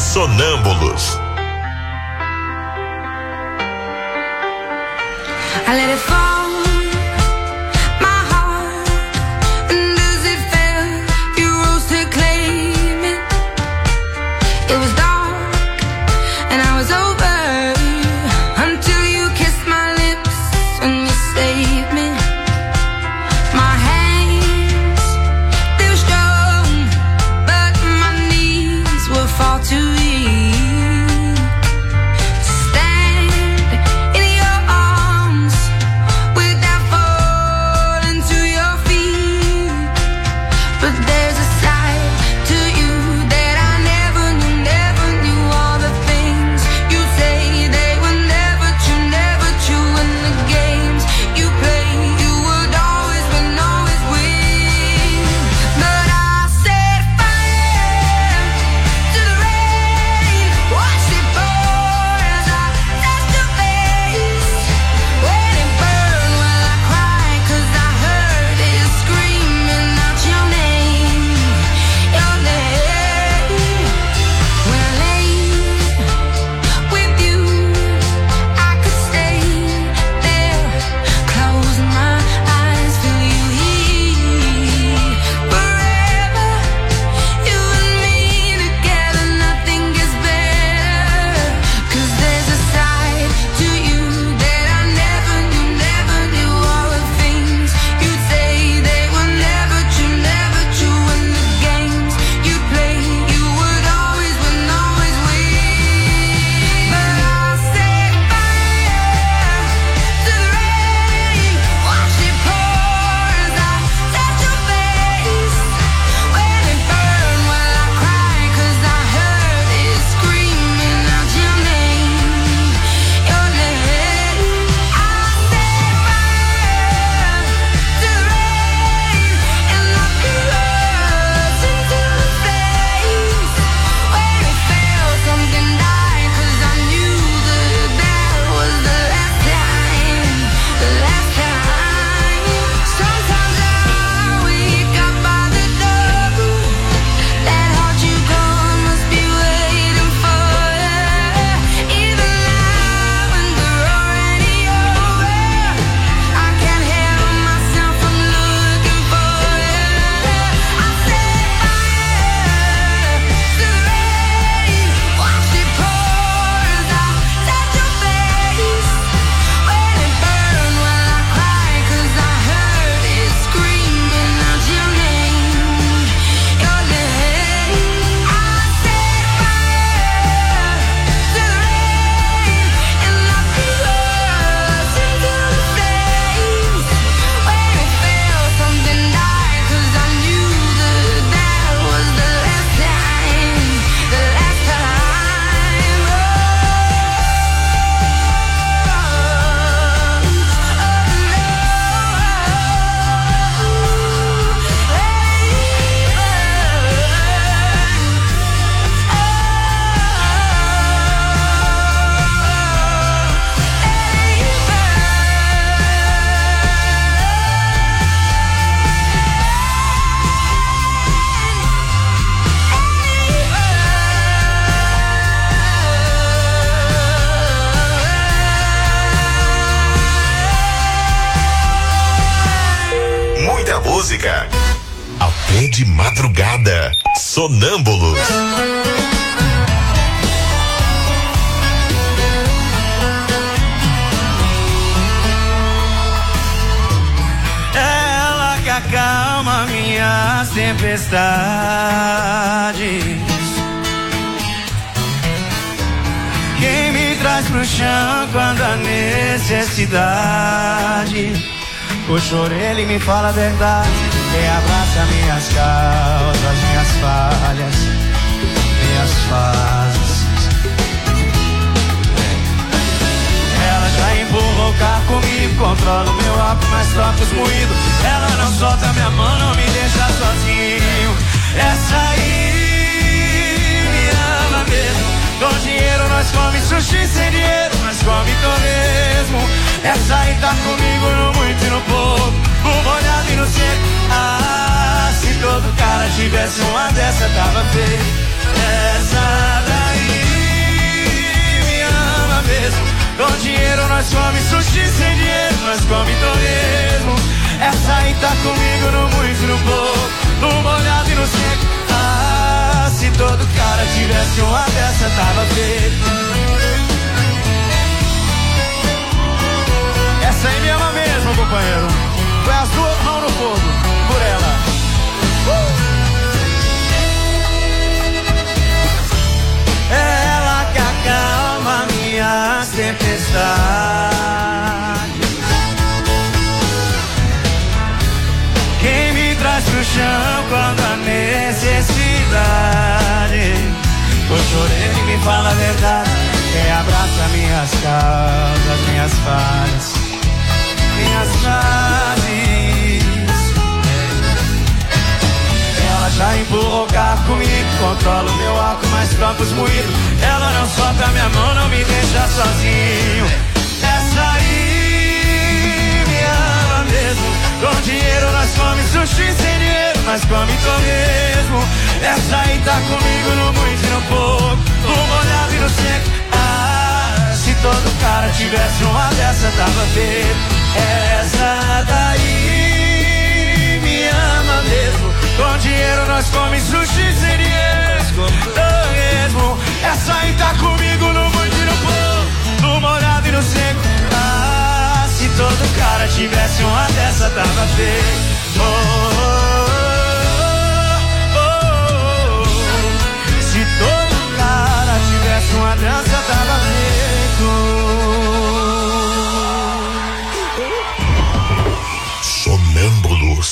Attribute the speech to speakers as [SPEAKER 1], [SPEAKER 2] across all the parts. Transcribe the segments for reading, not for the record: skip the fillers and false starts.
[SPEAKER 1] Sonâmbulos.
[SPEAKER 2] I let it fall, my heart, and as it fell, you rose to claim it. It was dark, and I was over, until you kissed my lips, and you saved me. My hands, they were strong, but my knees were far too weak.
[SPEAKER 1] Música até de madrugada. Sonâmbulos.
[SPEAKER 3] Ela que acalma minhas tempestades, quem me traz pro chão quando a necessidade. Puxa a orelha e me fala a verdade, quem abraça minhas causas, minhas falhas, minhas fases. Ela já empurrou o carro comigo, controla o meu álcool, mas troca os moídos. Ela não solta minha mão, não me deixa sozinho. Essa aí me ama mesmo. Com dinheiro nós come sushi, sem dinheiro nós come torresmo. Essa aí tá comigo no muito e no pouco, no molhado e no seco. Ah, se todo cara tivesse uma dessa tava feio. Essa daí cara tivesse uma dessa, tava feito. Essa aí me ama mesmo, companheiro. Põe as duas mãos no fogo, por ela. É ela que acalma minhas tempestades, quem me traz pro chão quando há necessidade. Eu chorei e me fala a verdade, quem abraça minhas causas, minhas falhas, minhas frases. Ela já empurrou o carro comigo, controla o meu álcool, mais troncos moídos. Ela não solta minha mão, não me deixa sozinho. Essa aí me ama mesmo. Com dinheiro nós come sushi, sem dinheiro nós come torresmo. Essa aí tá comigo no muito e no pouco, no molhado e no seco. Ah, se todo cara tivesse uma dessa, tava feito. Essa daí me ama mesmo. Com dinheiro nós come sushi, sem dinheiro torresmo. Essa aí tá comigo no muito e no pouco, no molhado e no seco. Ah, se todo cara tivesse uma dessa, tava feito. Oh, oh, oh, oh. Se todo cara tivesse uma dança, tava feito.
[SPEAKER 1] Sonâmbulos.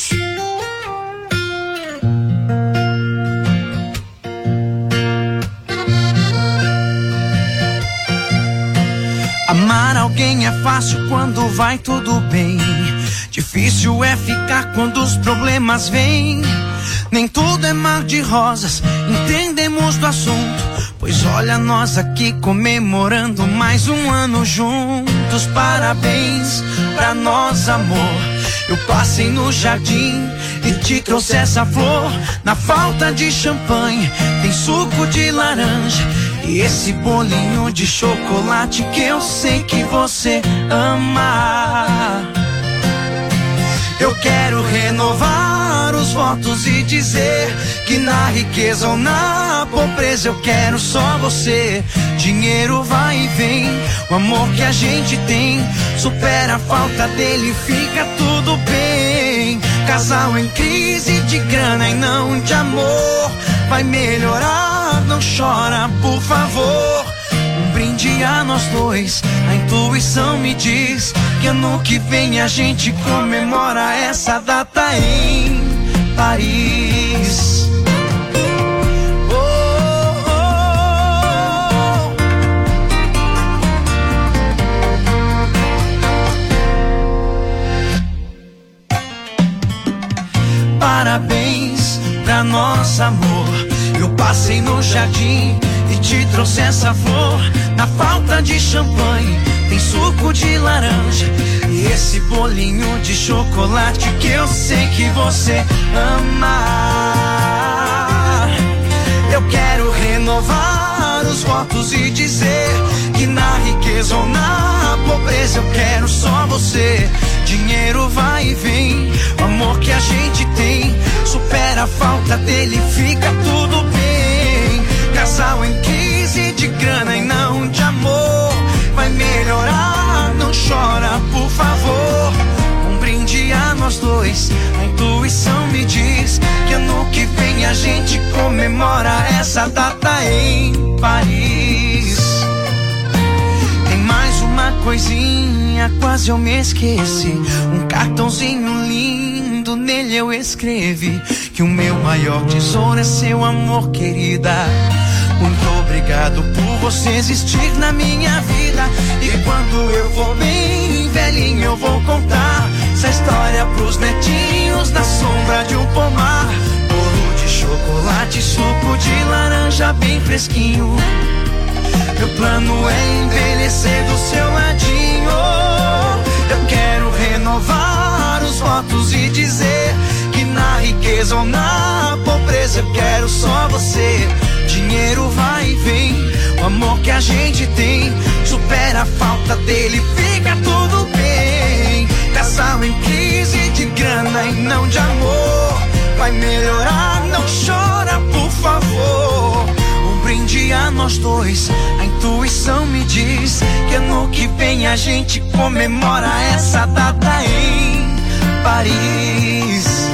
[SPEAKER 4] Amar alguém é fácil quando vai tudo bem. Difícil é ficar quando os problemas vêm. Nem tudo é mar de rosas, entendemos do assunto. Pois olha nós aqui comemorando mais um ano juntos. Parabéns pra nós, amor. Eu passei no jardim e te trouxe essa flor. Na falta de champanhe tem suco de laranja e esse bolinho de chocolate que eu sei que você ama. Eu quero renovar os votos e dizer que na riqueza ou na pobreza eu quero só você. Dinheiro vai e vem, o amor que a gente tem supera a falta dele, fica tudo bem. Casal em crise de grana e não de amor, vai melhorar, não chora por favor. Um brinde a nós dois, a intuição me diz que ano que vem a gente comemora essa data em Paris. Oh, oh, oh. Parabéns pra nosso amor. Eu passei no jardim e te trouxe essa flor. Na falta de champanhe tem suco de laranja e esse bolinho de chocolate que eu sei que você ama. Eu quero renovar os votos e dizer que na riqueza ou na pobreza eu quero só você. Dinheiro vai e vem, o amor que a gente tem supera a falta dele, fica tudo bem. Casal em crise de grana e não de amor, vai melhorar, não chora por favor. Um brinde a nós dois, a intuição me diz que ano que vem a gente comemora essa data em Paris. Tem mais uma coisinha, quase eu me esqueci. Um cartãozinho lindo, nele eu escrevi que o meu maior tesouro é seu amor, querida. Muito obrigado por você existir na minha vida. E quando eu for bem velhinho eu vou contar essa história pros netinhos na sombra de um pomar. Bolo de chocolate, suco de laranja bem fresquinho. Meu plano é envelhecer do seu ladinho. Eu quero renovar os votos e dizer que na riqueza ou na pobreza eu quero só você. Dinheiro vai e vem, o amor que a gente tem supera a falta dele, fica tudo bem. Casal em crise de grana e não de amor, vai melhorar, não chora por favor. Um nós dois. A intuição me diz que ano que vem a gente comemora essa data em Paris.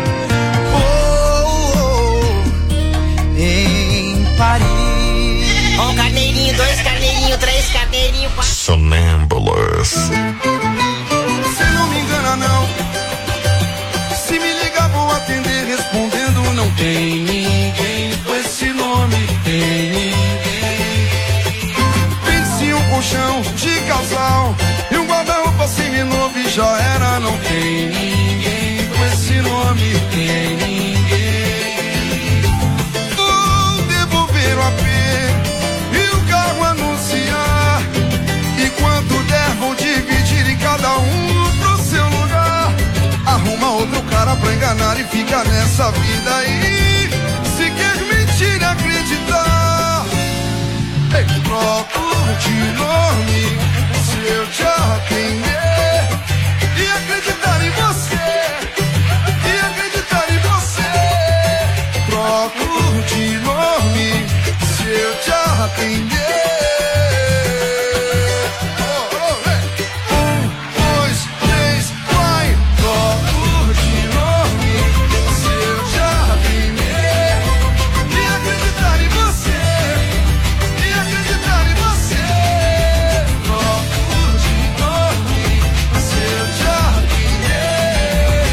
[SPEAKER 4] Em Paris.
[SPEAKER 5] Um carneirinho, 2 carneirinhos, 3 carneirinhos, 4.
[SPEAKER 1] Sonâmbulos.
[SPEAKER 4] Cê não me engana não. Se me ligar vou atender respondendo não tem ninguém com esse nome, tem ninguém. Pense um colchão de casal e um guarda-roupa seminovo e já era, não tem ninguém com esse nome, tem ninguém. O AP e o carro anunciar, e quanto der vou dividir em cada um pro seu lugar. Arruma outro cara pra enganar e fica nessa vida aí. Se quer mentir e acreditar, troco de nome se eu te atender e acreditar em você, e acreditar em você. Troco de nome se eu te atender. 1, 2, 3, vai. Troco de nome se eu te atender e acreditar em você, e acreditar em você. Troco de nome se eu te atender.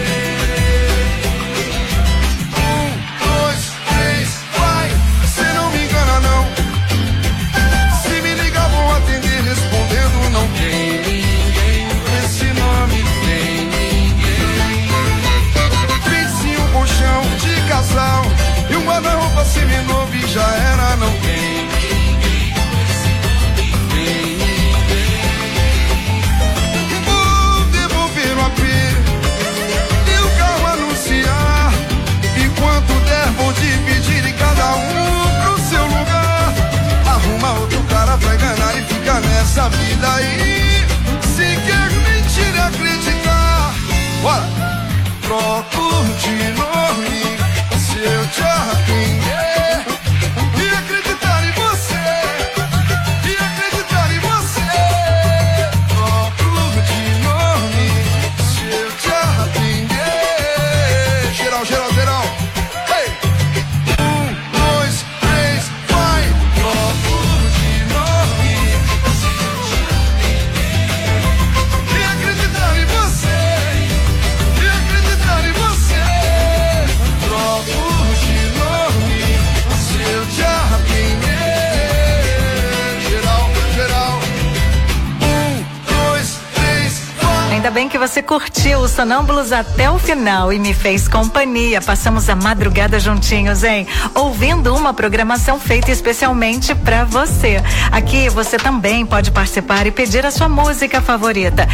[SPEAKER 4] 1, 2, 3, vai. Cê não me engana não. Se me ligar vou atender respondendo não tem ninguém com esse nome, tem ninguém. Pense um colchão de casal e um guarda-roupa seminovo e já era, não tem ninguém com esse nome, tem ninguém. Vou devolver o AP e o carro anunciar, e quanto der vou dividir em cada um pro seu lugar. Arruma outro cara pra enganar e fica nessa vida aí. Se quer mentir e acreditar, bora. Troco de nome se eu te atender e acreditar em você, e acreditar em você. Troco de nome se eu te atender. Geral, geral, geral. Hey! 1, 2, 3, vai. Troco de nome se eu te atender e acreditar em você, e acreditar em você. Troco de nome se eu te atender. Geral, geral. 1, 2, 3, vai.
[SPEAKER 6] Ainda bem que você curtiu o Sonâmbulos até o final e me fez companhia. Passamos a madrugada juntinhos, hein? Ouvindo uma programação feita especialmente pra você. Aqui você também pode participar e pedir a sua música favorita.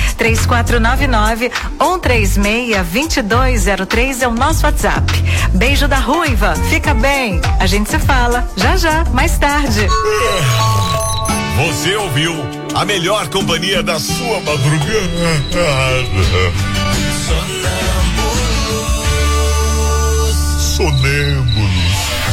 [SPEAKER 6] 3499-136-2203 é o nosso WhatsApp. Beijo da Ruiva. Fica bem. A gente se fala já já, mais tarde.
[SPEAKER 1] Você ouviu a melhor companhia da sua madrugada. Sonâmbulos.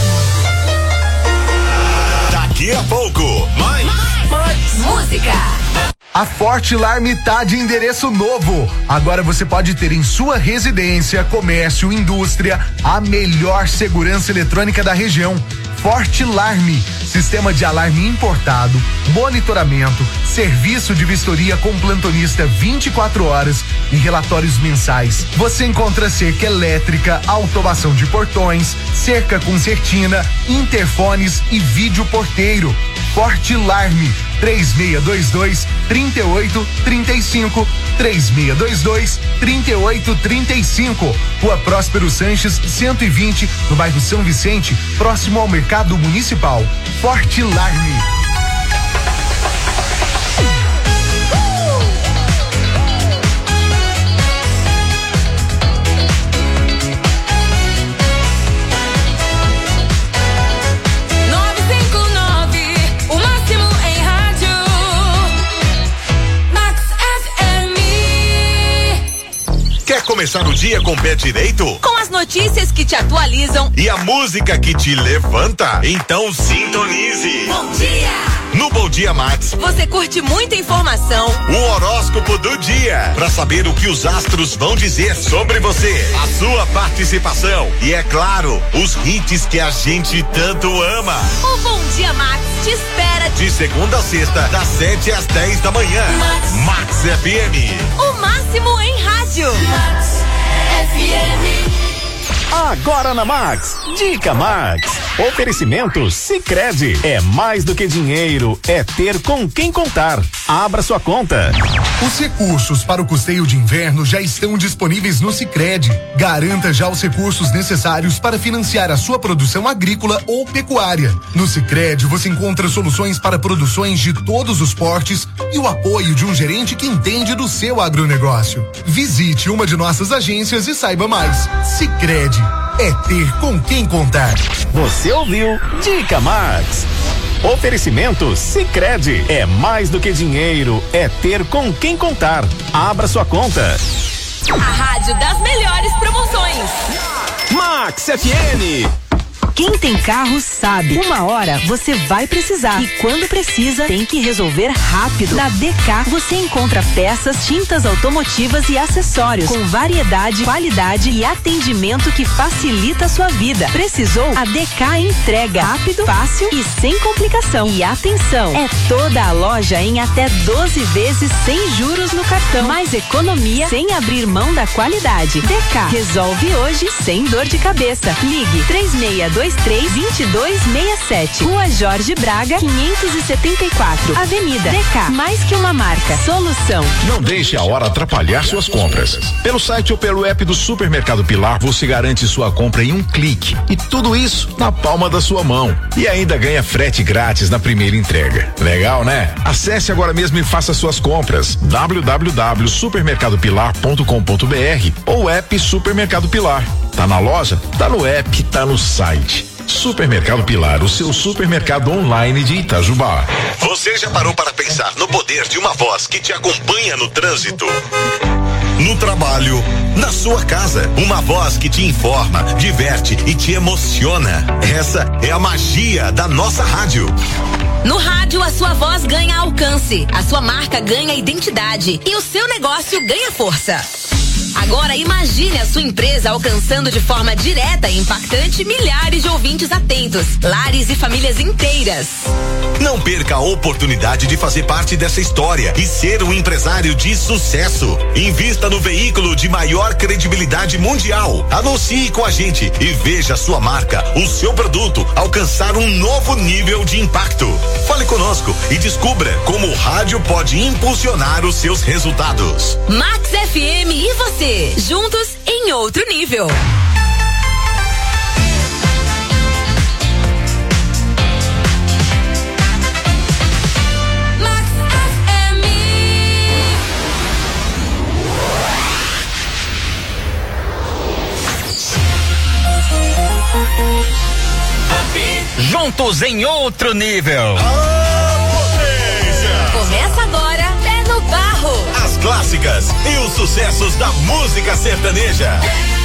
[SPEAKER 1] Daqui a pouco, mais
[SPEAKER 2] Música.
[SPEAKER 7] A Forte Alarme tá de endereço novo. Agora você pode ter em sua residência, comércio, indústria, a melhor segurança eletrônica da região. Forte Alarme, sistema de alarme importado, monitoramento, serviço de vistoria com plantonista 24 horas e relatórios mensais. Você encontra cerca elétrica, automação de portões, cerca concertina, interfones e vídeo porteiro. Forte Alarme, 3622-3835, 3622-3835. Rua Próspero Sanches, 120, no bairro São Vicente, próximo ao Mercado Municipal. Forte Alarme.
[SPEAKER 1] começar o dia com o pé direito?
[SPEAKER 8] Com as notícias que te atualizam
[SPEAKER 1] e a música que te levanta? Então sintonize.
[SPEAKER 8] Bom dia!
[SPEAKER 1] No Bom Dia Max,
[SPEAKER 8] você curte muita informação.
[SPEAKER 1] O horóscopo do dia, para saber o que os astros vão dizer sobre você, a sua participação e, é claro, os hits que a gente tanto ama.
[SPEAKER 8] O Bom Dia Max te espera
[SPEAKER 1] de segunda a sexta, das 7 às 10 da manhã. Max FM.
[SPEAKER 8] O máximo em rádio. Max FM.
[SPEAKER 9] Agora na Max, Dica Max. Oferecimento Sicredi. É mais do que dinheiro, é ter com quem contar. Abra sua conta.
[SPEAKER 7] Os recursos para o custeio de inverno já estão disponíveis no Sicredi. Garanta já os recursos necessários para financiar a sua produção agrícola ou pecuária. No Sicredi você encontra soluções para produções de todos os portes e o apoio de um gerente que entende do seu agronegócio. Visite uma de nossas agências e saiba mais. Sicredi. É ter com quem contar.
[SPEAKER 9] Você ouviu Dica Max. Oferecimento Sicredi. É mais do que dinheiro, é ter com quem contar. Abra sua conta.
[SPEAKER 8] A rádio das melhores promoções.
[SPEAKER 9] Max FM.
[SPEAKER 10] Quem tem carro sabe, uma hora você vai precisar e quando precisa tem que resolver rápido. Na DK você encontra peças, tintas automotivas e acessórios com variedade, qualidade e atendimento que facilita a sua vida. Precisou? A DK entrega rápido, fácil e sem complicação. E atenção, é toda a loja em até 12 vezes sem juros no cartão. Mais economia sem abrir mão da qualidade. DK resolve hoje sem dor de cabeça. Ligue 3623-2267. Rua Jorge Braga, 574. Avenida DK. Mais que uma marca. Solução.
[SPEAKER 11] Não deixe a hora atrapalhar suas compras. Pelo site ou pelo app do Supermercado Pilar, você garante sua compra em um clique. E tudo isso na palma da sua mão. E ainda ganha frete grátis na primeira entrega. Legal, né? Acesse agora mesmo e faça suas compras. www.supermercadopilar.com.br ou app Supermercado Pilar. Tá na loja? Tá no app, tá no site. Supermercado Pilar, o seu supermercado online de Itajubá.
[SPEAKER 1] Você já parou para pensar no poder de uma voz que te acompanha no trânsito? No trabalho, na sua casa, uma voz que te informa, diverte e te emociona. Essa é a magia da nossa rádio.
[SPEAKER 8] No rádio, a sua voz ganha alcance, a sua marca ganha identidade e o seu negócio ganha força. Agora imagine a sua empresa alcançando de forma direta e impactante milhares de ouvintes atentos, lares e famílias inteiras.
[SPEAKER 1] Não perca a oportunidade de fazer parte dessa história e ser um empresário de sucesso. Invista no veículo de maior credibilidade mundial. Anuncie com a gente e veja a sua marca, o seu produto alcançar um novo nível de impacto. Fale conosco e descubra como o rádio pode impulsionar os seus resultados.
[SPEAKER 8] Max FM e você, juntos em outro nível. Max FM.
[SPEAKER 12] Juntos em outro nível.
[SPEAKER 8] Começa agora, Pé no Barro.
[SPEAKER 1] As clássicas e os sucessos da música sertaneja.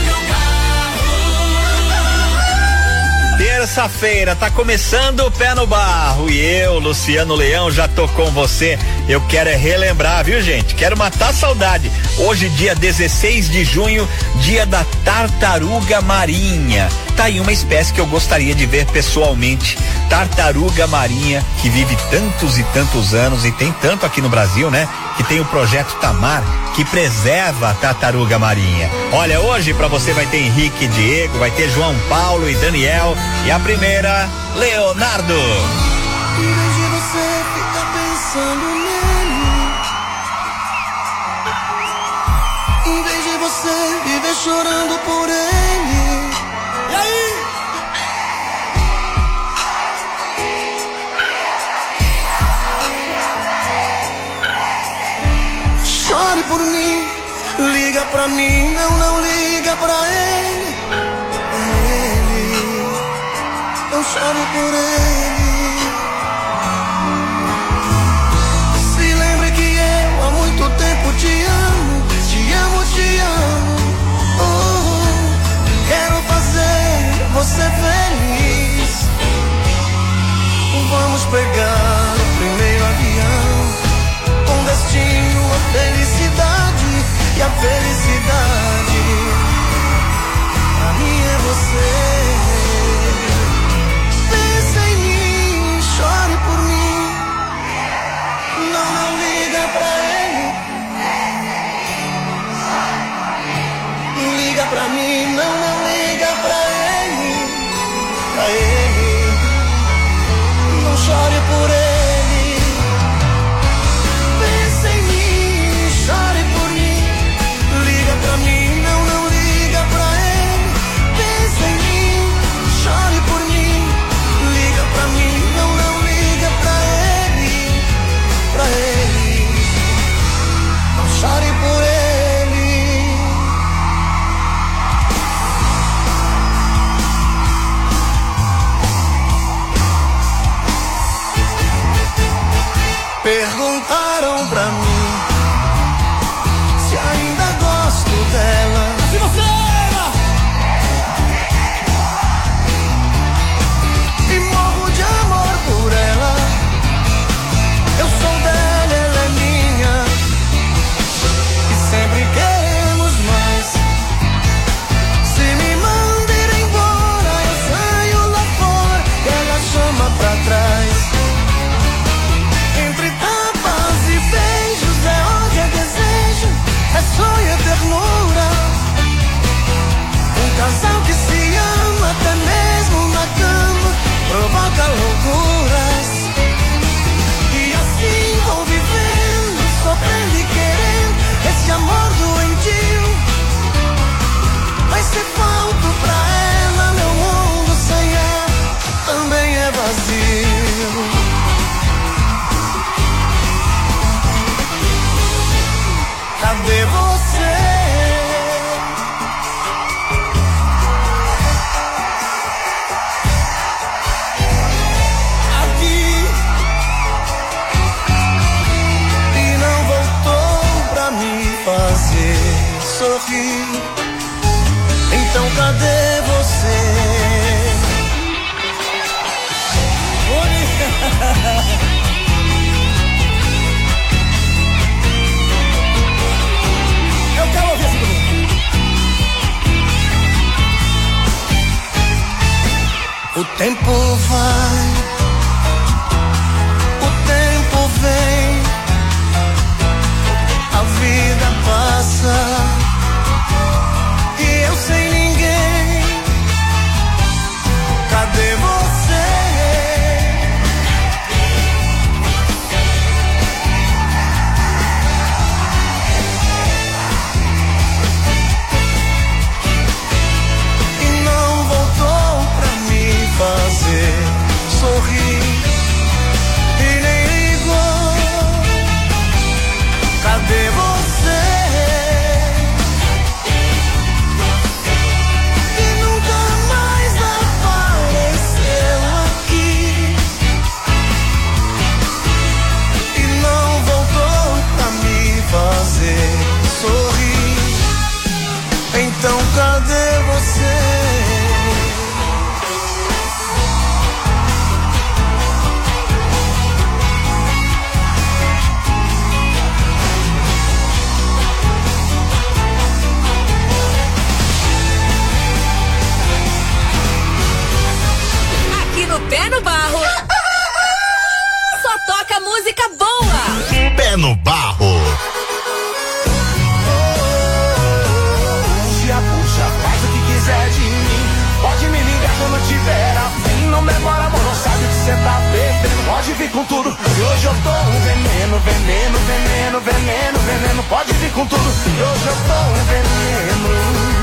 [SPEAKER 12] Terça-feira, tá começando o Pé no Barro e eu, Luciano Leão, já tô com você. Eu quero relembrar, viu, gente? Quero matar a saudade. Hoje, dia 16 de junho, dia da tartaruga marinha. Tá aí uma espécie que eu gostaria de ver pessoalmente. Tartaruga marinha, que vive tantos e tantos anos e tem tanto aqui no Brasil, né? Que tem o projeto Tamar, que preserva a tartaruga marinha. Olha, hoje pra você vai ter Henrique e Diego, vai ter João Paulo e Daniel e a primeira, Leonardo.
[SPEAKER 4] Em vez de você ficar pensando nele, em vez de você viver chorando por ele. E aí? Chore por mim, liga pra mim, não liga pra ele. Não chore por ele. Se lembre que eu há muito tempo te amo, te amo, te amo. Vamos pegar o primeiro avião, com destino a felicidade. E a felicidade pra mim é você. Pensa em mim, chore por mim. Não liga pra ele. Liga pra mim, não liga pra ele. Pra ele, não chore por ele. Pensa em mim, chore por mim. Liga pra mim, não liga pra ele. Pensa em mim, chore por mim. Liga pra mim, não liga pra ele. Pra ele, não chore por ele. Perguntaram pra mim se ainda gosto dela. Se você ama! E morro de amor por ela. Eu sou dela, ela é minha. E sempre queremos mais. Se me manda ir embora, eu saio lá fora. Ela chama pra trás. Entre tapas e beijos, é ódio, é desejo, é sonho, é ternura. Um casal que se ama até mesmo na cama provoca loucuras. E assim vou vivendo, sofrendo e querendo esse amor doentio. Mas se falto pra ela, meu mundo sem ela também é vazio. Cadê você? Aqui. E não voltou pra me fazer sorrir. Então cadê você? Eu quero ouvir esse grupo. O tempo vai, o tempo vem, a vida passa e eu sem ninguém. Cadê você? Fazer sorrir e nem ligou. Cadê você? E nunca mais apareceu aqui. E não voltou pra me fazer sorrir. Então cadê você?
[SPEAKER 8] Pé no Barro. Só toca música boa.
[SPEAKER 1] Pé no Barro.
[SPEAKER 3] Puxa, faz o que quiser de mim. Pode me ligar quando tiver afim. Não demora, amor, não sabe o que cê tá perdendo. Pode vir com tudo, e hoje eu tô um veneno, veneno, veneno, veneno, veneno. Pode vir com tudo, e hoje eu tô um veneno.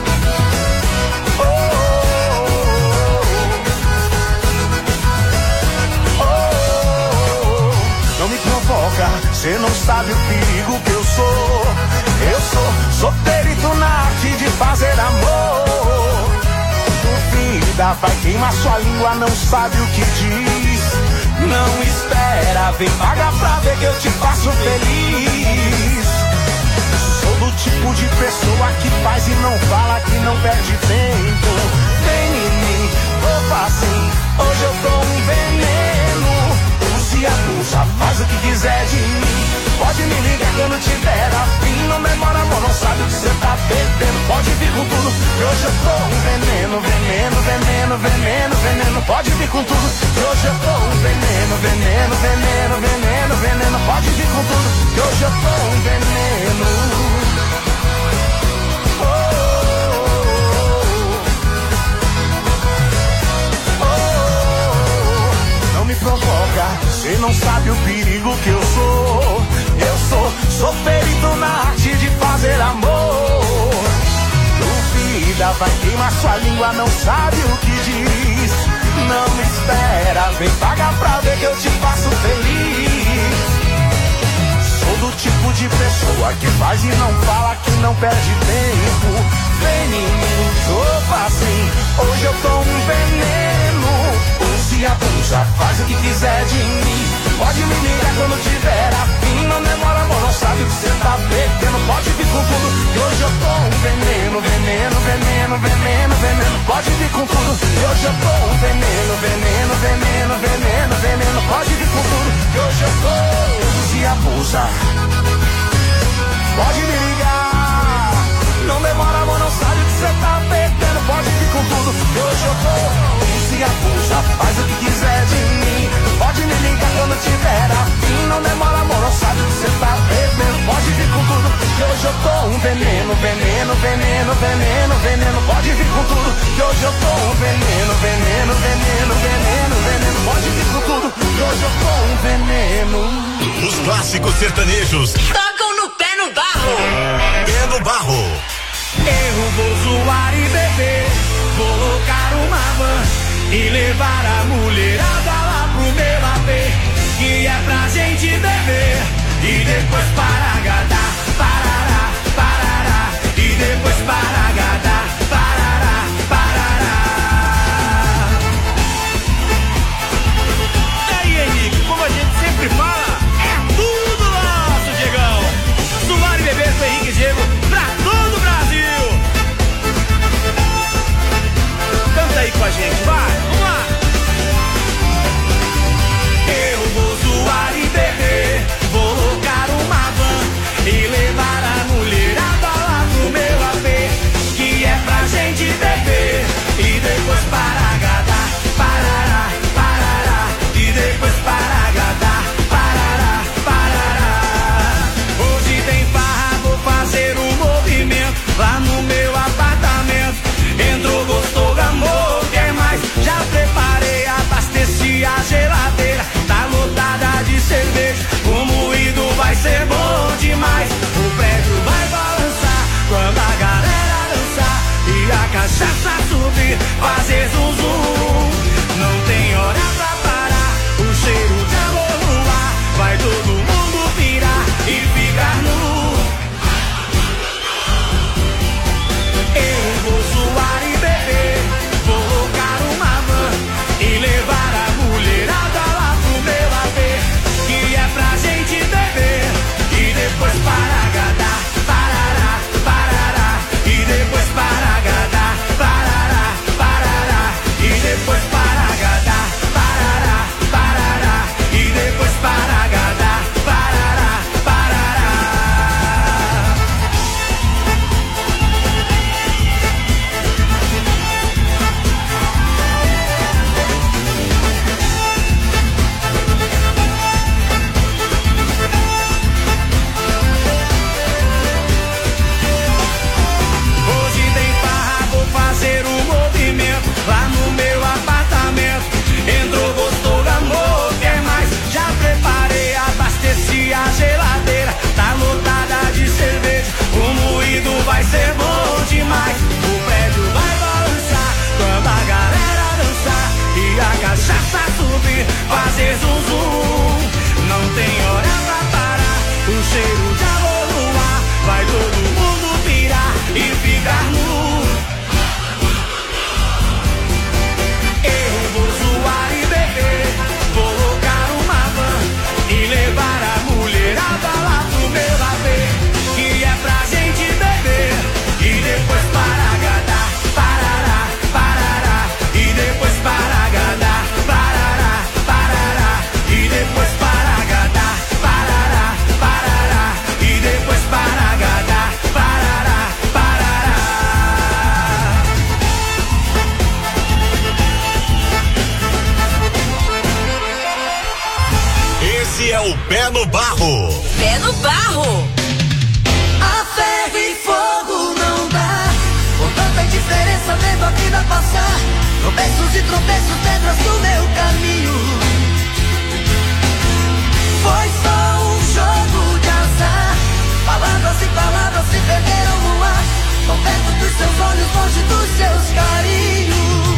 [SPEAKER 3] Não me provoca, cê não sabe o perigo que eu sou. Sou perito na arte de fazer amor. Duvida, vai queimar sua língua, não sabe o que diz. Não espera, vem pagar pra ver que eu te faço feliz. Sou do tipo de pessoa que faz e não fala, que não perde tempo. Vem em mim, opa assim, hoje eu tô um veneno. Pode me ligar quando tiver afim. Não demora, amor, não sabe o que cê tá perdendo. Pode vir com tudo, que hoje eu tô um veneno, veneno, veneno, veneno, veneno. Pode vir com tudo, que hoje eu tô um veneno, veneno, veneno, veneno, veneno. Pode vir com tudo, que hoje eu tô um veneno. Não me provoca, você não sabe o perigo que eu sou. Sou perito na arte de fazer amor. Duvida, vai queimar sua língua, não sabe o que diz. Não me espera, vem pagar pra ver que eu te faço feliz. Sou do tipo de pessoa que faz e não fala, que não perde tempo. Vem em mim, tô assim, hoje eu tô um veneno. Use a abusa, faz o que quiser de mim. Pode me ligar quando tiver afim. Não demora, amor, não sabe o que cê tá perdendo. Pode vir com tudo, que hoje eu tô um veneno, veneno, veneno, veneno, veneno. Pode vir com tudo, que hoje eu tô um veneno, veneno, veneno, veneno, veneno. Pode vir com tudo, que hoje eu tô. Use a abusa, pode me ligar. Não demora, amor, não sabe o que cê tá perdendo. Pode vir com tudo, que hoje eu tô. Use a abusa, faz o que quiser de mim. Pode me ligar quando tiver afim. Não demora, amor, não sabe o que cê tá perdendo. Pode vir com tudo, que hoje eu tô um veneno, veneno, veneno, veneno, veneno. Pode vir com tudo, que hoje eu tô um veneno, veneno, veneno, veneno, veneno. Pode vir com tudo, que hoje eu tô um veneno.
[SPEAKER 1] Os clássicos sertanejos
[SPEAKER 8] tocam no pé no barro.
[SPEAKER 1] Pé no barro.
[SPEAKER 3] Eu vou zoar e beber, vou locar uma van e levar a mulherada lá pro meu AP, que é pra gente beber e depois para agradar, parará, parará, e depois para agradar, parará, parará. E aí, Henrique, como a gente sempre fala, é tudo nosso, Diegão. Zoar e beber com Henrique e Diego pra todo o Brasil. Canta aí com a gente, vai, vamos lá. Eu vou zoar e beber, vou locar uma van e levar a mulherada lá pro meu AP, que é pra gente beber e depois para agradar, parará, parará, e depois para agradar, parará, parará. Hoje tem farra, vou fazer um movimento lá no meu apartamento. Entrou, gostou, amor, quer mais? Já preparei, abasteci a geladeira, tá lotada de cerveja, o moído vai ser bom demais. O prédio vai balançar quando a galera dançar e a cachaça subir, fazer zum zum. Não tem hora pra parar, o cheiro de amor no ar, vai todo mundo pirar e ficar nu. Eu vou zoar e beber, vou locar uma van e levar a mulherada lá pro meu AP, que é pra gente beber e depois para agradar, parará, parará, e depois para agradar, parará, parará, e depois para agradar, parará, parará, e depois para agradar, parará, parará. Hoje tem farra, vou fazer um movimento lá no meu apartamento. Entrou, gostou, amor, quer mais? Já preparei, abasteci a geladeira, tá lotada de cerveja, o moído vai ser bom demais. O prédio vai balançar quando a galera dançar e a cachaça subir, fazer zum zum. Não tem hora pra parar, o cheiro de amor no ar, vai todo mundo pirar e ficar nu. Eu vou zoar e beber, vou locar uma van e levar a mulherada lá pro meu AP, que é pra gente beber e depois para agradar, parará, parará, e depois para agradar, parará, parará, e
[SPEAKER 1] Esse é o Pé no Barro.
[SPEAKER 8] Pé no Barro.
[SPEAKER 4] A ferro e fogo não dá, com tanta indiferença vendo a vida passar. Tropeços e tropeços, pedras do meu caminho. Foi só um jogo de azar, palavras e palavras se perderam no ar. Tão perto dos seus olhos, longe dos seus carinhos.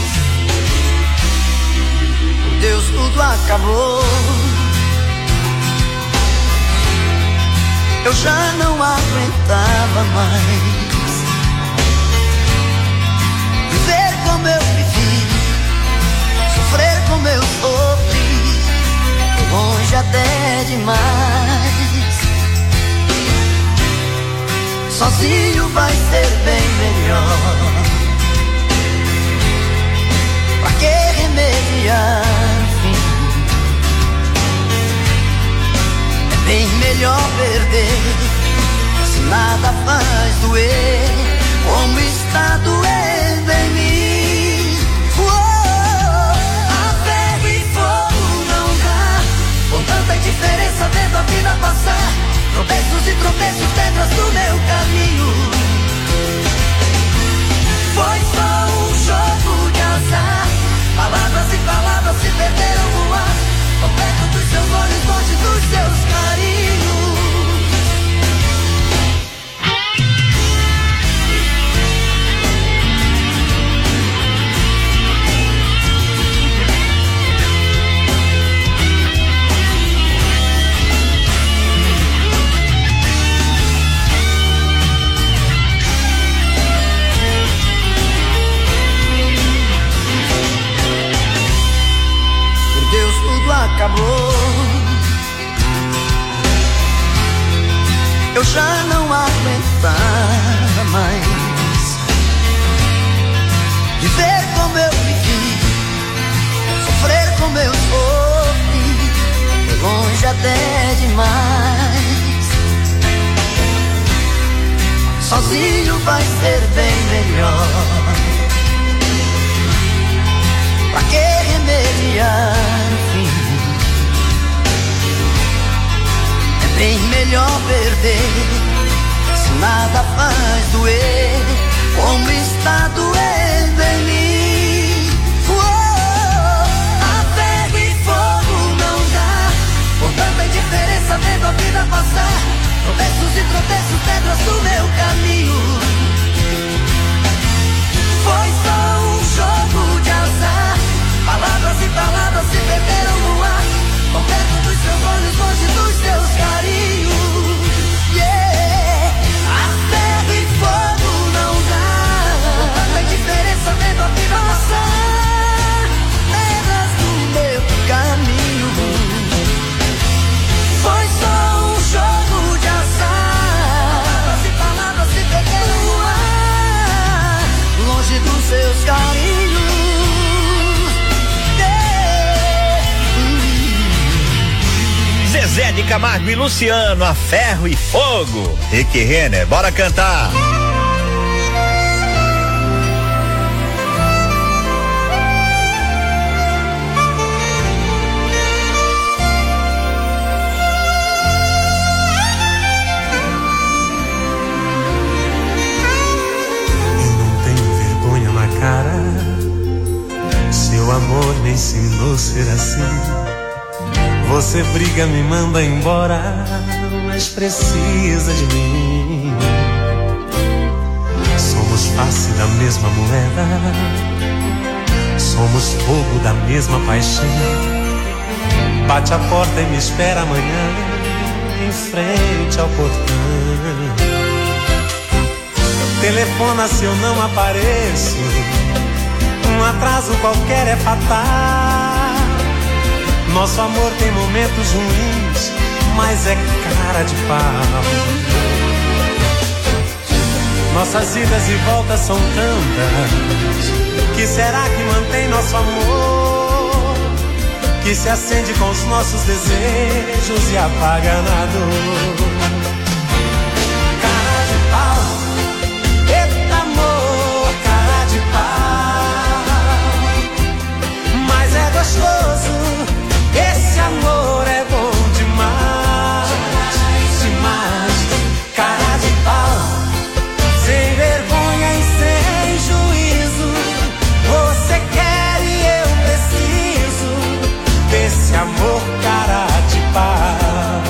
[SPEAKER 4] Por Deus, tudo acabou. Eu já não aguentava mais viver como eu vivi, sofrer como eu sofri, longe até demais. Sozinho vai ser bem melhor. Pra que remediar o fim? É bem melhor perder, se nada faz doer, como está doendo em mim. A ferro e fogo não dá, com tanta indiferença vendo a vida passar. Tropeços e tropeços, pedras do meu caminho. Foi só um jogo de azar, palavras e palavras se perderam no ar. Tão perto dos seus olhos, longe dos seus carinhos. Deus, tudo acabou. Eu já não aguentava mais viver como eu vivi, sofrer como eu sofri, longe até demais. Sozinho vai ser bem melhor. Pra que remediar o fim? É bem melhor perder, se nada faz doer, como está doendo em mim. A ferro e fogo não dá, com tanta indiferença vendo a vida passar. Tropeços e tropeços, pedras do meu caminho. Foi só um jogo de azar, palavras e palavras se perderam no ar. Tão perto dos seus olhos, longe dos seus carinhos. Yeah. A ferro e fogo não dá, tanta diferença vendo a vida passar. Pedras do meu caminho. Foi só um jogo de azar, palavras e palavras se perderam no ar, longe dos seus carinhos.
[SPEAKER 12] Zezé de Camargo e Luciano, a ferro e fogo. Rick Renner, bora cantar.
[SPEAKER 13] Eu não tenho vergonha na cara, seu amor me ensinou a ser assim. Você briga, me manda embora, mas precisa de mim. Somos face da mesma moeda, somos fogo da mesma paixão. Bate a porta e me espera amanhã, em frente ao portão. Telefona se eu não apareço, um atraso qualquer é fatal. Nosso amor tem momentos ruins, mas é cara de pau. Nossas idas e voltas são tantas, que será que mantém nosso amor? Que se acende com os nossos desejos e apaga na dor. Cara de pau, eita amor, cara de pau. Mas é gostoso, esse amor é bom. amor cara de pau.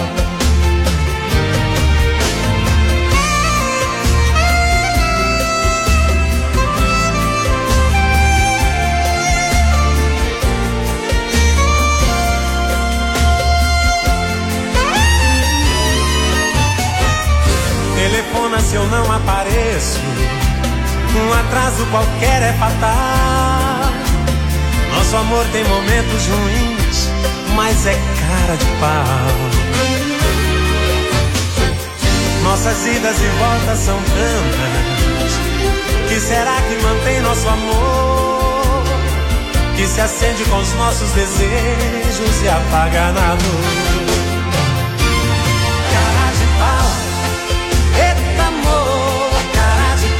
[SPEAKER 13] Telefona se eu não apareço, um atraso qualquer é fatal. Nosso amor tem momentos ruins, mas é cara de pau. Nossas idas e voltas são tantas, que será que mantém nosso amor? Que se acende com os nossos desejos e apaga na luz. Cara de pau, eita amor, cara de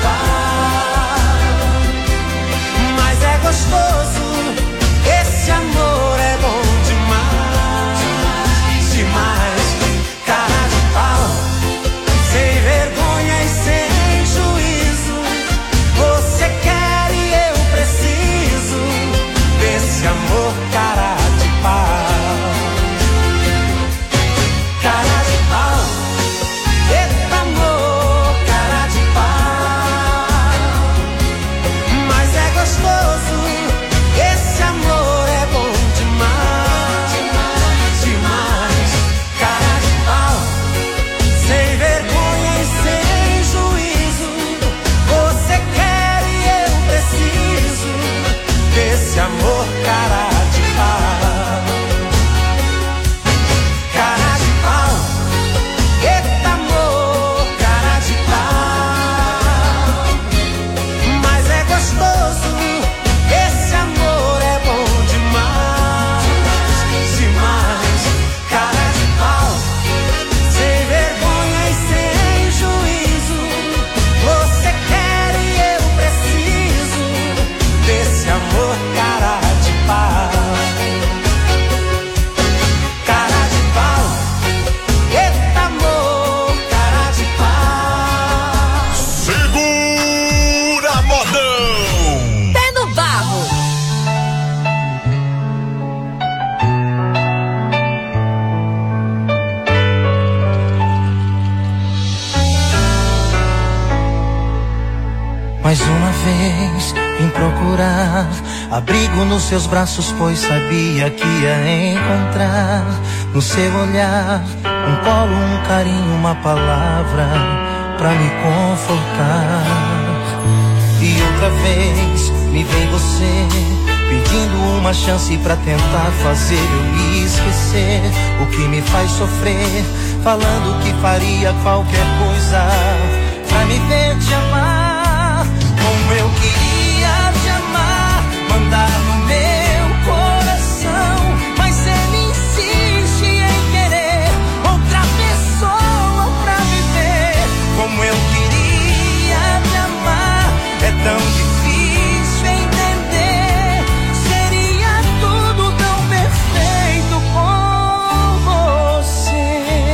[SPEAKER 13] pau. Mas é gostoso, esse amor é bom demais, demais. Cara de pau, sem vergonha e sem juízo. Você quer e eu preciso desse amor cara de pau. Cara de pau, eita amor, cara de pau. Mas é gostoso, esse amor é bom demais, demais. Cara de pau, sem vergonha e sem juízo. Você quer e eu preciso desse amor cara de pau. Cara de pau, eita amor, cara de pau. Mas é gostoso, esse amor é bom demais, demais. Cara de pau, sem vergonha e sem juízo. Você quer e eu preciso desse amor cara de pau. Cara de pau, eita amor, cara de pau.
[SPEAKER 1] Segura, modão!
[SPEAKER 8] Pé no barro.
[SPEAKER 4] Mais uma vez vim procurar abrigo nos seus braços, pois sabia que ia encontrar no seu olhar um colo, um carinho, uma palavra pra me confortar. E outra vez me vem você pedindo uma chance pra tentar fazer eu me esquecer o que me faz sofrer, falando que faria qualquer coisa pra me ver te amar. Como eu queria te amar, mandar no meu coração, mas ele insiste em querer outra pessoa pra viver. Como eu queria te amar, é tão difícil entender. Seria tudo tão perfeito com você.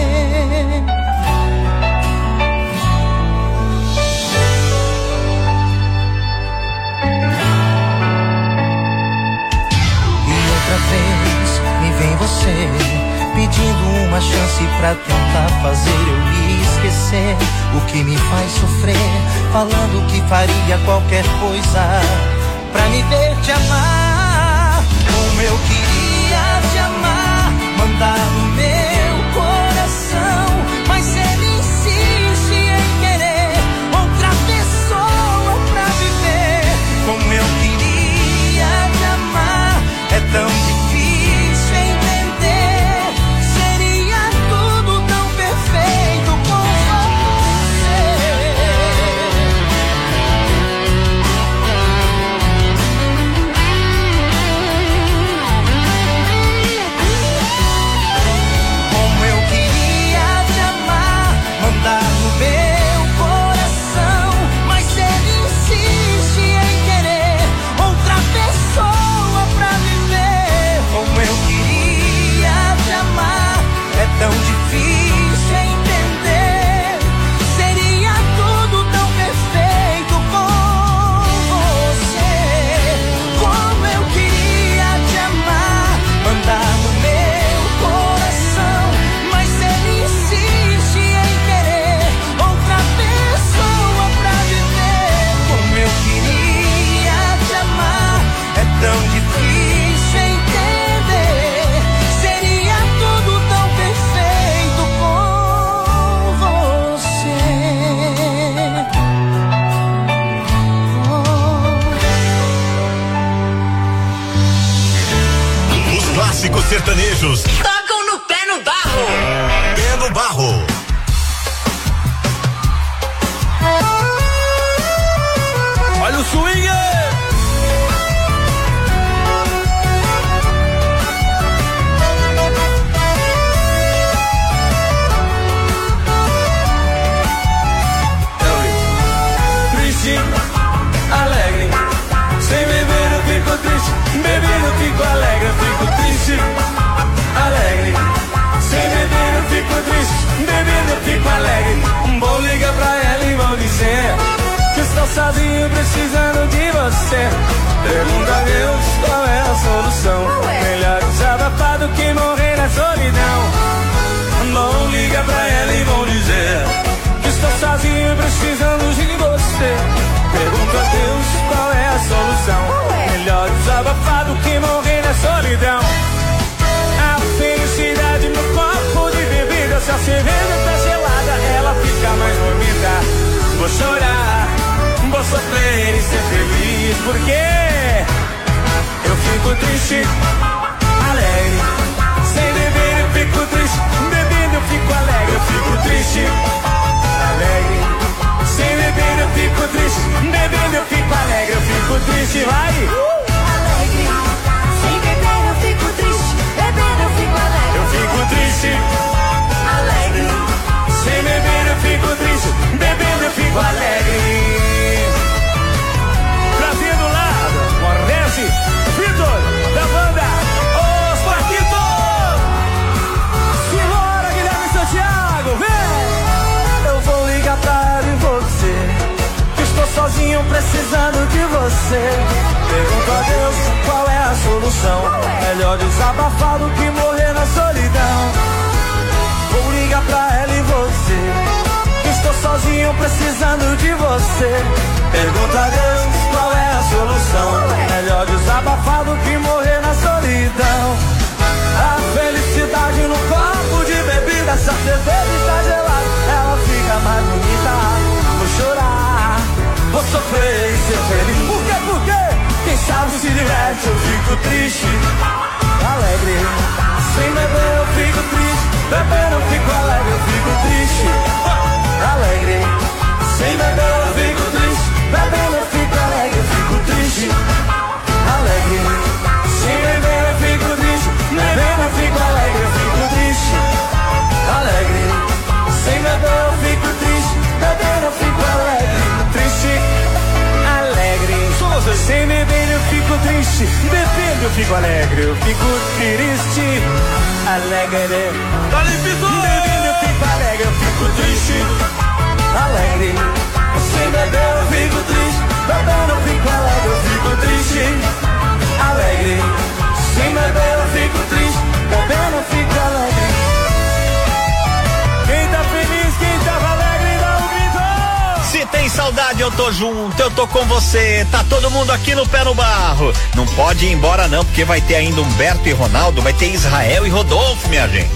[SPEAKER 4] Você pedindo uma chance pra tentar fazer eu me esquecer o que me faz sofrer, falando que faria qualquer coisa pra me ver te amar. Como eu queria te amar, mandar no meu coração, mas ele insiste em querer outra pessoa pra viver. Como eu queria te amar, é tão difícil entender. Seria tudo tão perfeito com você. Como eu queria te amar, mandar no meu coração, mas ele insiste em querer outra pessoa pra viver. Como eu queria te amar, é tão difícil entender. Seria tudo tão perfeito com você. Como eu queria te amar, mandar no meu
[SPEAKER 1] clássicos sertanejos.
[SPEAKER 8] Tocam no Pé no Barro.
[SPEAKER 1] Pé no Barro.
[SPEAKER 3] Olha o swing! Triste, alegre. Sem beber eu fico triste. Bebendo eu fico alegre. Eu fico triste, alegre. Sem beber eu fico triste. Bebendo eu fico alegre. Vou ligar pra ela e vou dizer que estou sozinho precisando de você. Pergunta a Deus qual é a solução. Melhor desabafar do que morrer na solidão. Vou ligar pra ela e vou dizer que estou sozinho precisando de você. Pergunta a Deus qual é a solução. Melhor desabafar do que morrer na solidão. A felicidade no copo de bebida. Se a cerveja tá gelada, ela fica mais bonita. Vou chorar, vou sofrer e ser feliz, porque eu fico triste, alegre. Sem beber eu fico triste, bebendo eu fico alegre. Eu fico triste, alegre. Sem beber eu fico triste, bebendo eu fico alegre. Eu fico triste, vai!
[SPEAKER 2] Alegre. Sem beber eu fico triste, bebendo eu fico alegre.
[SPEAKER 3] Eu fico triste,
[SPEAKER 2] Alegre.
[SPEAKER 3] sem beber eu fico triste, bebendo eu fico alegre. Trazendo lá, Morrece, Vitor, da banda Os Paquitos. Simbora, Guilherme Santiago, vem! Eu vou ligar pra ela e você, que estou sozinho precisando de você. Pergunto a Deus qual é a solução. Melhor desabafar do que morrer na solidão. Vou ligar pra ela e você, que estou sozinho precisando de você. Pergunta a Deus qual é a solução. Melhor desabafar do que morrer na solidão. A felicidade no copo de bebida. Se a cerveja está gelada, ela fica mais bonita. Vou chorar, vou sofrer e ser feliz. Por quê? Por quê? Quem sabe se diverte. Eu fico triste, alegre. Sem beber eu fico triste, bebendo eu fico alegre. Eu fico triste, alegre. Sem beber eu fico triste, bebendo eu fico alegre. Eu fico triste, alegre. Sem beber eu fico triste, bebendo eu fico alegre. Eu fico triste, alegre. Sem beber eu fico triste, bebendo eu fico alegre. Triste, alegre. Sem beber eu fico triste, bebendo eu fico alegre. Eu fico triste, alegre. Bebendo eu fico alegre. Eu fico triste, alegre. Sem beber eu fico triste, bebendo eu fico alegre. Eu fico triste, alegre. Sem beber eu fico triste, bebendo eu fico alegre. Quem tá feliz, quem tava alegre, dá um grito.
[SPEAKER 12] Se tem saudade, eu tô junto, eu tô com você. Tá todo mundo aqui no Pé no Barro. Não pode ir embora não, porque vai ter ainda Humberto e Ronaldo, vai ter Israel e Rodolfo, minha gente.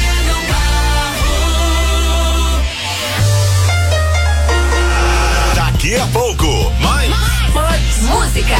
[SPEAKER 1] Daqui a pouco, mais
[SPEAKER 8] música.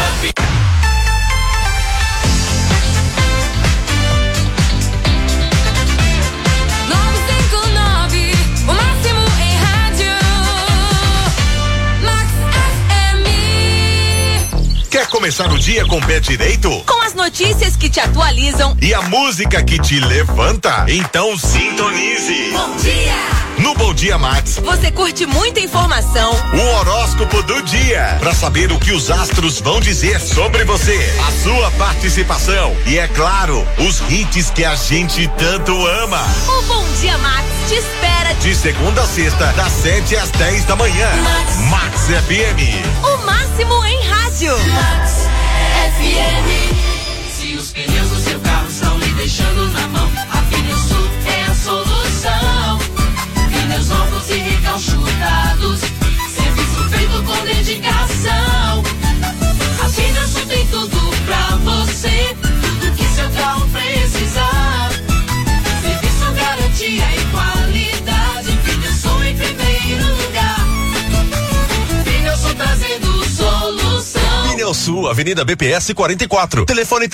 [SPEAKER 1] Quer começar o dia com o pé direito?
[SPEAKER 8] Com as notícias que te atualizam
[SPEAKER 1] E a música que te levanta? Então sintonize.
[SPEAKER 8] Bom dia!
[SPEAKER 1] No Bom Dia Max,
[SPEAKER 8] Você curte muita informação.
[SPEAKER 1] o horóscopo do dia. Para saber o que os astros vão dizer sobre você. A sua participação. E é claro, os hits que a gente tanto ama.
[SPEAKER 8] O Bom Dia Max te espera
[SPEAKER 1] De segunda a sexta, das 7 às 10 da manhã. Max FM.
[SPEAKER 8] o máximo em rádio.
[SPEAKER 2] Max FM. Se os pneus do seu carro estão lhe deixando na mão, a Pneusul é a solução. Pneus novos e recalchutados, serviço feito com dedicação. A Pneusul tem tudo pra você, tudo que seu carro precisar. Serviço, garantia e qualidade, Pneusul em primeiro lugar. Pneusul trazendo solução.
[SPEAKER 14] Sul, Avenida BPS 44. Telefone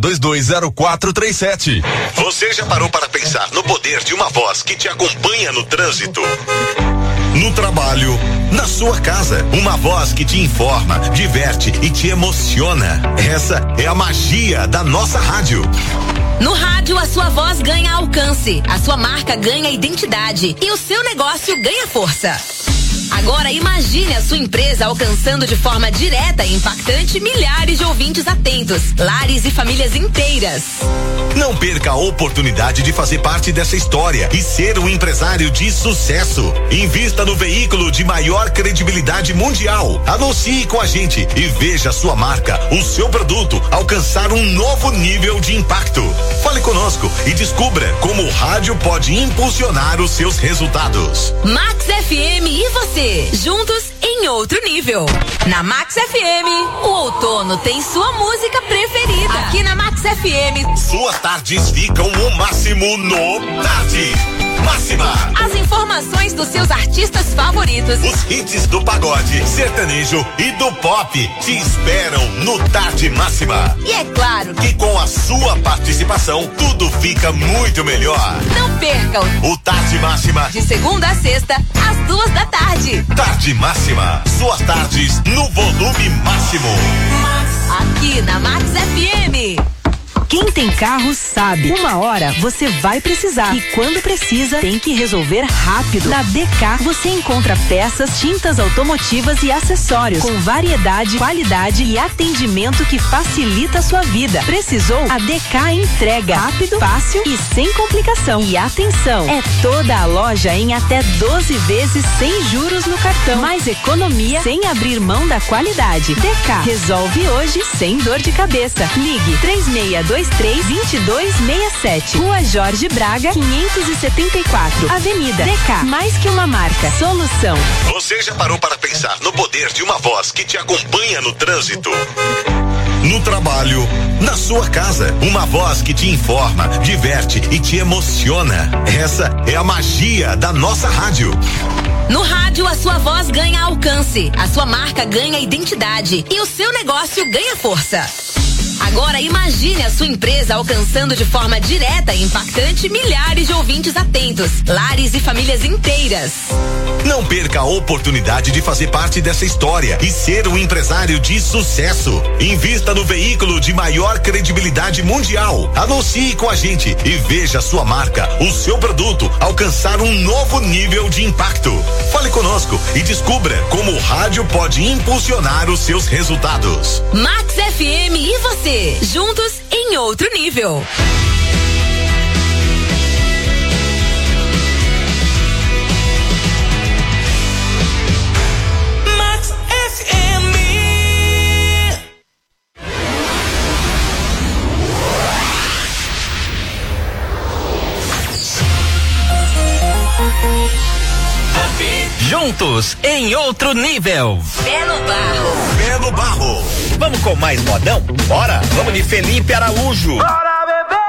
[SPEAKER 14] 36220437.
[SPEAKER 1] Você já parou para pensar no poder de uma voz que te acompanha no trânsito? No trabalho, na sua casa, uma voz que te informa, diverte e te emociona. Essa é a magia da nossa rádio.
[SPEAKER 8] No rádio, a sua voz ganha alcance, a sua marca ganha identidade e o seu negócio ganha força. Agora imagine a sua empresa alcançando de forma direta e impactante milhares de ouvintes atentos, lares e famílias inteiras.
[SPEAKER 1] Não perca a oportunidade de fazer parte dessa história e ser um empresário de sucesso. Invista no veículo de maior credibilidade mundial. Anuncie com a gente e veja a sua marca, o seu produto alcançar um novo nível de impacto. Fale conosco e descubra como o rádio pode impulsionar os seus resultados.
[SPEAKER 8] Max FM e você, juntos em outro nível. Na Max FM, o outono tem sua música preferida. Aqui na Max FM,
[SPEAKER 1] suas tardes ficam o máximo no Tarde Máxima.
[SPEAKER 8] As informações dos seus artistas favoritos,
[SPEAKER 1] os hits do pagode, sertanejo e do pop te esperam no Tarde Máxima.
[SPEAKER 8] E é claro
[SPEAKER 1] que com a sua participação tudo fica muito melhor.
[SPEAKER 8] Não perca
[SPEAKER 1] o Tarde Máxima
[SPEAKER 8] de segunda a sexta às 2:00 da tarde.
[SPEAKER 1] Tarde Máxima, suas tardes no volume máximo.
[SPEAKER 8] Aqui na Max FM.
[SPEAKER 10] Quem tem carro sabe. Uma hora você vai precisar. E quando precisa, tem que resolver rápido. Na DK você encontra peças, tintas automotivas e acessórios com variedade, qualidade e atendimento que facilita a sua vida. Precisou? A DK entrega rápido, fácil e sem complicação. E atenção, é toda a loja em até 12 vezes sem juros no cartão. Mais economia sem abrir mão da qualidade. DK resolve hoje sem dor de cabeça. Ligue 3623-2267. Rua Jorge Braga, 574. Avenida DK. Mais que uma marca. Solução.
[SPEAKER 1] Você já parou para pensar no poder de uma voz que te acompanha no trânsito? No trabalho, na sua casa, uma voz que te informa, diverte e te emociona. Essa é a magia da nossa rádio.
[SPEAKER 8] No rádio, a sua voz ganha alcance, a sua marca ganha identidade e o seu negócio ganha força. Agora imagine a sua empresa alcançando de forma direta e impactante milhares de ouvintes atentos, lares e famílias inteiras.
[SPEAKER 1] Não perca a oportunidade de fazer parte dessa história e ser um empresário de sucesso. Invista no veículo de maior credibilidade mundial. Anuncie com a gente e veja a sua marca, o seu produto alcançar um novo nível de impacto. Fale conosco e descubra como o rádio pode impulsionar os seus resultados.
[SPEAKER 8] Max FM e você, juntos em outro nível.
[SPEAKER 3] Max FM.
[SPEAKER 12] Juntos em outro nível.
[SPEAKER 8] Pé no barro.
[SPEAKER 1] Pé no barro.
[SPEAKER 12] Vamos com mais modão? Bora! Vamos de Felipe Araújo.
[SPEAKER 3] Bora, bebê!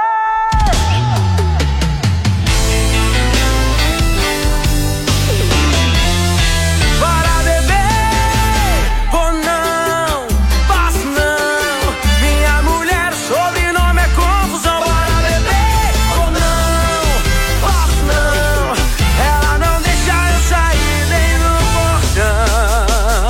[SPEAKER 3] Bora, bebê! Oh não, posso não. Minha mulher, sobrenome é confusão. Bora, bebê! Oh não, posso não. Ela não deixa eu sair nem no portão.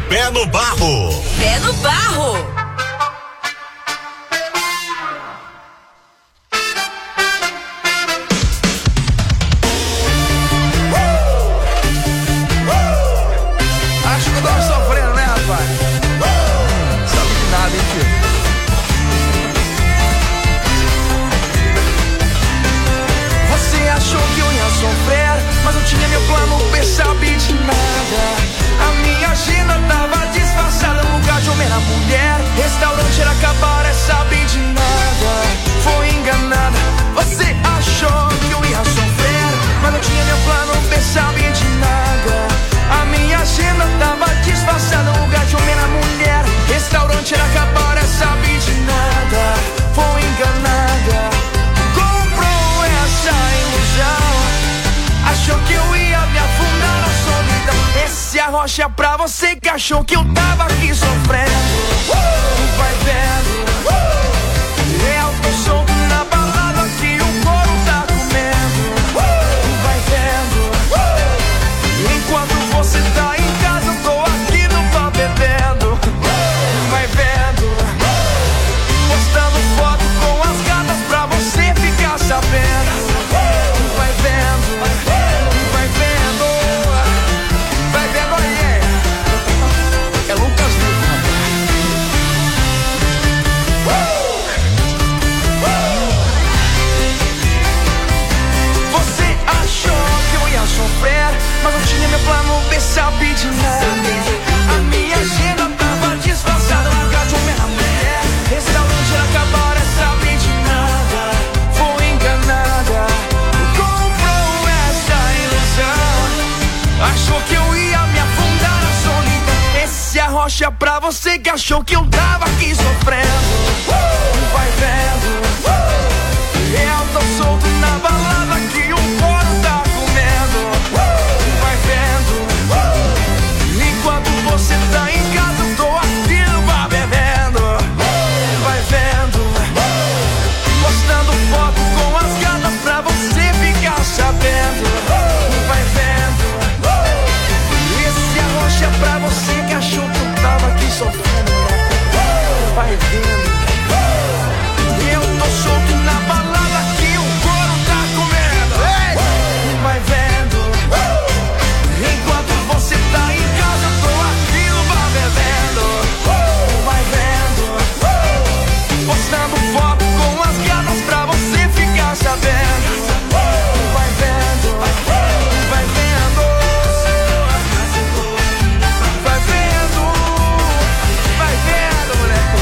[SPEAKER 1] Pé no Barro.
[SPEAKER 8] Pé no Barro.
[SPEAKER 4] Acho que eu tava sofrendo, né, rapaz? Sabe de nada, hein, tio? Você achou que eu ia sofrer, mas eu tinha meu plano, percebi de nada. A minha agenda tava disfarçada, no lugar de homem era mulher. Restaurante era acabar, sabe de nada. Foi enganada. Você achou que eu ia sofrer, mas eu tinha meu plano, percebi de nada. A minha agenda tava disfarçada, no lugar de homem era mulher. Restaurante era acabar, sabe de nada. Foi enganada. Comprou essa ilusão, achou que eu ia me afundar na solidão. Esse arrocha é pra você que achou que eu tava aqui sofrendo. Vai vendo, eu tô solto na balada que o couro tá comendo. Vai vendo, enquanto você tá em casa eu tô aqui no bar bebendo. Vai vendo, postando foto com as gatas pra você ficar sabendo. Vai vendo, vai vendo, vai vendo aí. É Lucas Vitor. Você achou que eu ia sofrer, mas eu tinha meu plano, sabe de nada. A minha agenda tava disfarçada, no lugar de homem era mulher. Restaurante era acabar, sabe de nada. Foi enganada. Comprou essa ilusão, achou que eu ia me afundar na solidão. Esse arrocha pra você que achou que eu tava aqui sofrendo. Vai vendo, eu tô solto na balada que o couro tá comendo. Vai vendo, enquanto você tá em casa eu tô aqui no bar bebendo. Vai vendo, postando foto com as gatas pra você ficar sabendo. Vai vendo, esse arrocha é pra você que achou que eu tava aqui sofrendo. Vai vendo, eu tô solto na balada que o couro tá comendo. Vai vendo, enquanto você tá em casa eu tô aqui no bar bebendo. Vai vendo, postando foto com as gatas pra você ficar sabendo. Vai vendo, vai vendo, vai vendo, moleque.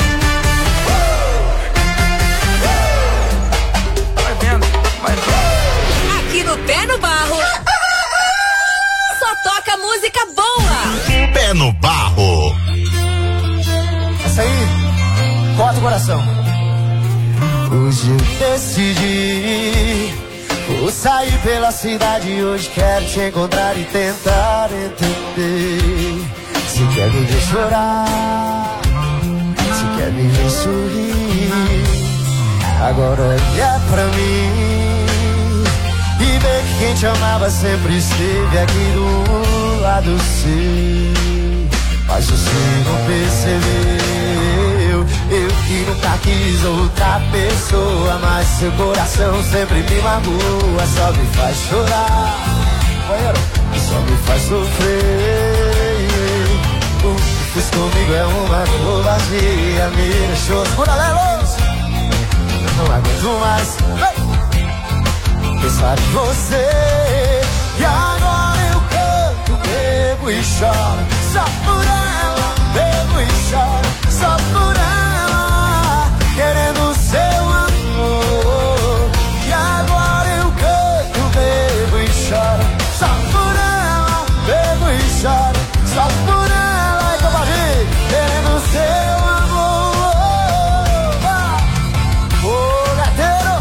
[SPEAKER 4] Vai vendo, vai vendo.
[SPEAKER 8] Aqui no Pé no Barro, só toca música boa.
[SPEAKER 1] Pé no Barro.
[SPEAKER 4] Essa aí, corta o coração. Hoje eu decidi, vou sair pela cidade hoje. Quero te encontrar e tentar entender. Se quer me ver chorar, se quer me ver sorrir, agora olha pra mim e vê que quem te amava sempre esteve aqui do lado seu. Mas você não percebeu, eu que nunca quis outra pessoa, mas seu coração sempre me magoa, só me faz chorar, só me faz sofrer. O que fez comigo é uma covardia, me deixou moralelos, não aguento mais pensar em você. E agora eu canto, bebo e choro, só por ela, bebo e choro, só por ela, querendo seu amor. E agora eu canto, bebo e choro, só por ela, bebo e choro, só por ela, e compadre, querendo seu amor. Ô gateiro,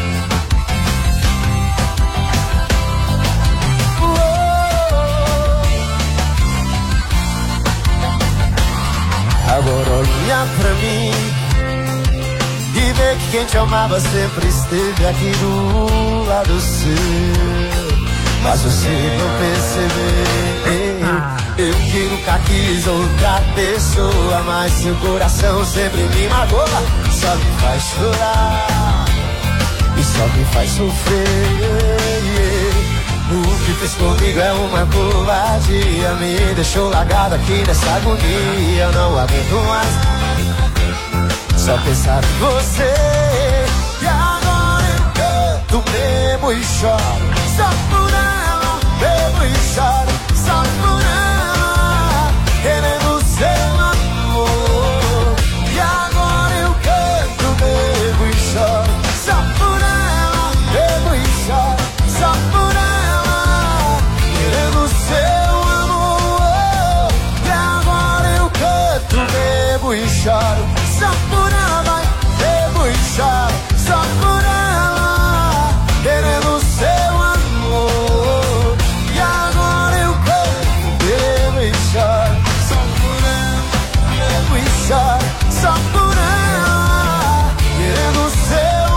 [SPEAKER 4] agora olha pra mim e vê que quem te amava sempre esteve aqui do lado seu, mas você não percebeu.
[SPEAKER 3] Eu que nunca quis outra pessoa, mas seu coração sempre me magoa. Só me faz chorar e só me faz sofrer. O que fez comigo é uma covardia, me deixou largado aqui nessa agonia. Eu não aguento mais só pensar em você. E agora eu canto, bebo e choro, só por ela. Bebo e choro, só por ela, querendo seu amor. E agora eu canto, bebo e choro, só por ela. Bebo e choro, só por ela, querendo seu amor. E agora eu canto, bebo e choro, só por ela. Vai, bebo e choro, só por ela, querendo seu amor. E agora eu canto, bebo e choro, só por ela. Bebo e choro, só por ela, querendo seu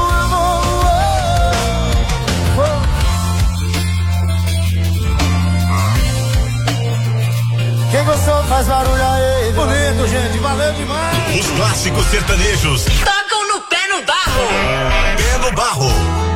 [SPEAKER 3] amor. Quem gostou faz barulho aí. Bonito, gente, valeu demais.
[SPEAKER 1] Os clássicos sertanejos
[SPEAKER 8] Tocam no Pé no Barro.
[SPEAKER 1] Pé no Barro.